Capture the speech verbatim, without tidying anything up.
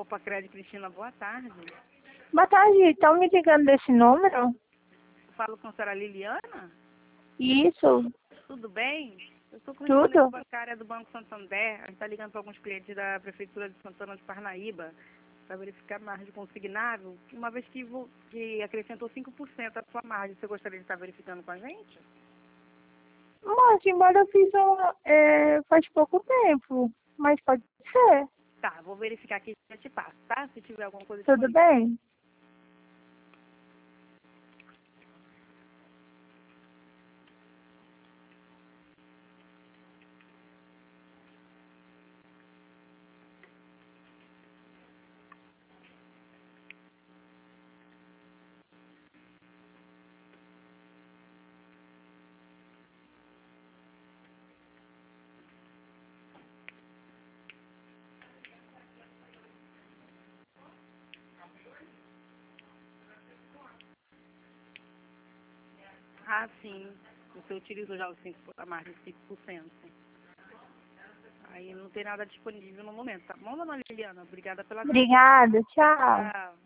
Copa Crédito, Cristina, boa tarde. Boa tarde, estão me ligando desse número? Falo com a senhora Liliana? Isso, Tudo bem? Eu sou Tudo. correspondente bancária do Banco Santander. A gente está ligando para alguns clientes da Prefeitura de Santana de Parnaíba para verificar a margem consignável, uma vez que, vo- que acrescentou cinco por cento a sua margem. Você gostaria de estar verificando com a gente? mas embora eu fiz uma, é, faz pouco tempo, mas pode ser, Tá, vou verificar aqui e já te passo, tá? Se tiver alguma coisa tudo disponível. bem? Ah, sim. Você utilizou já os cinco, a margem de cinco por cento. Aí não tem nada disponível no momento, tá bom, dona Liliana? Obrigada pela atenção. Obrigada, tchau. Tchau.